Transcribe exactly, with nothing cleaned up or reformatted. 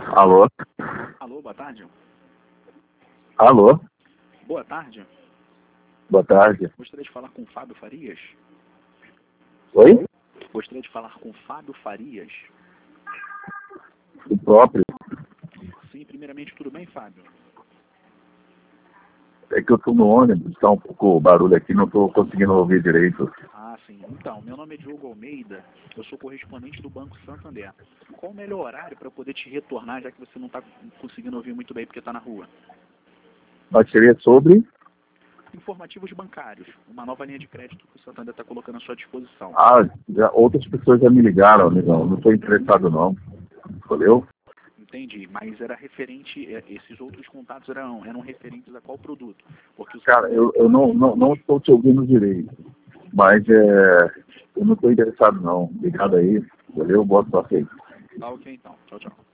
Alô? Alô, boa tarde. Alô? Boa tarde. Boa tarde. Gostaria de falar com o Fábio Farias. Oi? Gostaria de falar com o Fábio Farias. O próprio. Sim, primeiramente, tudo bem, Fábio? É que eu tô no ônibus, tá um pouco barulho aqui, não tô conseguindo ouvir direito. Ah, sim. Então, meu nome é Diogo Almeida, eu sou correspondente do Banco Santander. Qual o melhor horário para eu poder te retornar, já que você não está conseguindo ouvir muito bem porque está na rua? Mas seria sobre... Informativos bancários, uma nova linha de crédito que o Santander está colocando à sua disposição. Ah, já, outras pessoas já me ligaram, amigão. Não tô interessado, não. Valeu? Entendi, mas era referente, é, esses outros contatos eram, eram referentes a qual produto? Porque o Cara, Santander... eu, eu não, não, não estou te ouvindo direito. Mas é, eu não estou interessado, não. Obrigado aí. Valeu? Boa sorte aí. Tá ok, então. Tchau, tchau.